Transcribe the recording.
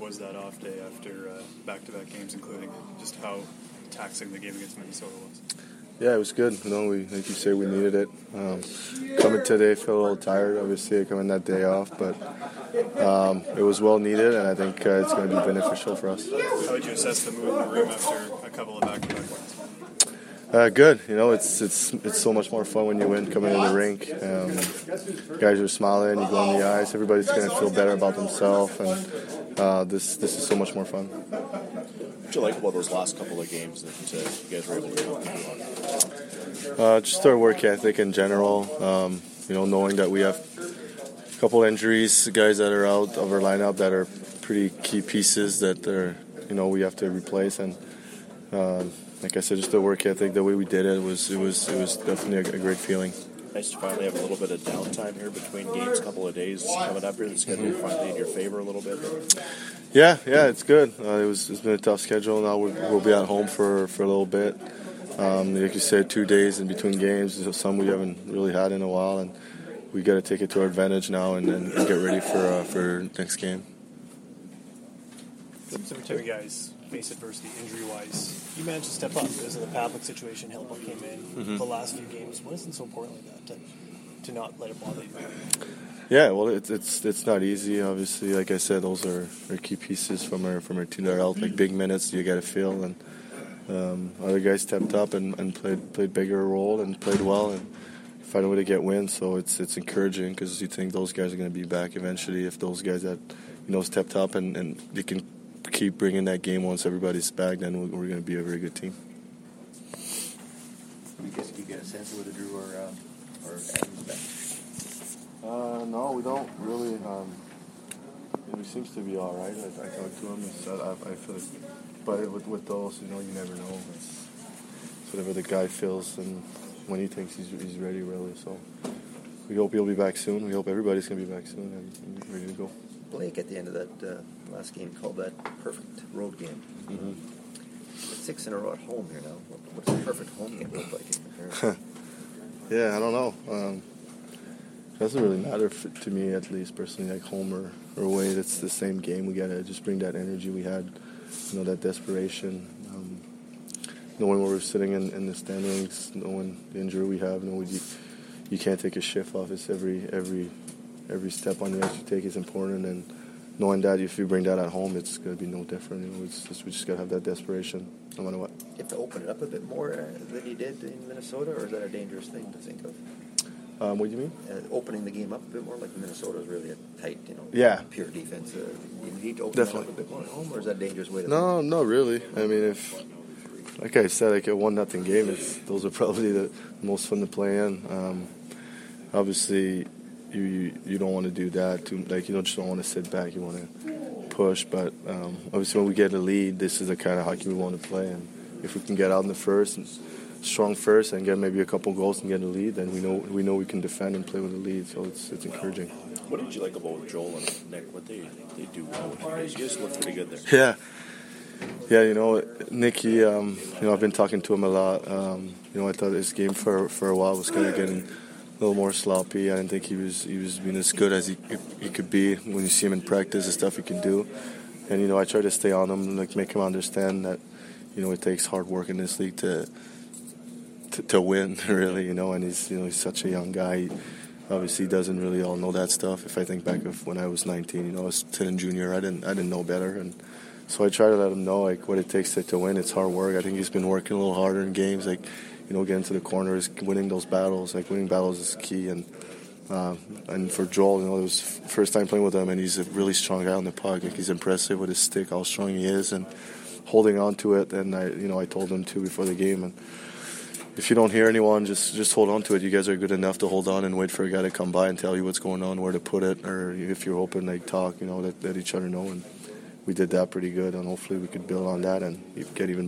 was that off day after back-to-back games, including just how taxing the game against Minnesota was? Yeah, it was good. Like you say, we needed it. Coming today, feel a little tired. Obviously, coming that day off, but it was well needed, and I think it's going to be beneficial for us. How would you assess the mood in the room after a couple of back-to-back wins? Good. It's so much more fun when you win coming in the rink. Guys are smiling. You go on the ice. Everybody's going to feel better about themselves, and this is so much more fun. What do you like about those last couple of games that you guys were able to do? Just our work ethic in general. Knowing that we have a couple injuries, guys that are out of our lineup that are pretty key pieces that we have to replace, and like I said, just the work ethic, the way we did it was definitely a great feeling. Nice to finally have a little bit of downtime here between games, a couple of days coming up here. The schedule finally in your favor a little bit. Yeah, it's good. It's been a tough schedule. Now we'll be at home for a little bit. Like you said, 2 days in between games. Some we haven't really had in a while, and we got to take it to our advantage now and get ready for next game. Some of you guys face adversity injury-wise. You managed to step up because of the Pavlik situation. Hellebuyck came in the last few games. What isn't so important like that to not let it bother you? Yeah, well, it's not easy. Obviously, like I said, those are key pieces from our team that are out. Like big minutes, you got to feel, and other guys stepped up and played bigger role and played well and find a way to get wins. So it's encouraging because you think those guys are going to be back eventually. If those guys that stepped up and they can keep bringing that game once everybody's back, then we're going to be a very good team. You get a sense of whether Drew or Adams back? No, we don't really. He seems to be all right. I talked to him. He said I feel like, but with those, you never know. It's whatever the guy feels and when he thinks he's ready, really. So we hope he'll be back soon. We hope everybody's going to be back soon and ready to go. Blake at the end of that last game called that perfect road game. Mm-hmm. 6 in a row at home here now. What does a perfect home game look like in comparison? Yeah, I don't know. It doesn't really matter to me, at least personally, like home or away. It's the same game. We gotta just bring that energy we had, that desperation. Knowing where we're sitting in the standings, knowing the injury we have, you can't take a shift off. It's every step on the ice you take is important, and knowing that if you bring that at home, it's going to be no different. We just got to have that desperation, no matter what. You have to open it up a bit more than you did in Minnesota, or is that a dangerous thing to think of? What do you mean? Opening the game up a bit more, like Minnesota is really a tight, pure defense. You need to open it up a bit more at home, or is that a dangerous way to think? No, not really. I mean, like I said, like a 1-0 game, those are probably the most fun to play in. Obviously, you don't want to do that. You just don't want to sit back. You want to push. But obviously, when we get a lead, this is the kind of hockey we want to play. And if we can get out in the first, strong first, and get maybe a couple goals and get a lead, then we know we can defend and play with a lead. So it's encouraging. What did you like about Joel and Nick? What they do well with you guys? You guys look pretty good there. Yeah, Nicky, I've been talking to him a lot. I thought his game for a while was kind of getting a little more sloppy. I didn't think he was being as good as he could be when you see him in practice, the stuff he can do. And, I try to stay on him, make him understand that, it takes hard work in this league to win, really, and he's such a young guy. He obviously doesn't really all know that stuff. If I think back of when I was 19, I was 10 and junior, I didn't know better. And so I try to let him know, what it takes to win. It's hard work. I think he's been working a little harder in games, getting to the corners, winning those battles. Winning battles is key. And for Joel, it was first time playing with him, and he's a really strong guy on the puck. He's impressive with his stick, how strong he is, and holding on to it. And I told him too before the game. And if you don't hear anyone, just hold on to it. You guys are good enough to hold on and wait for a guy to come by and tell you what's going on, where to put it, or if you're open, talk. Let each other know. And we did that pretty good, and hopefully we could build on that and get even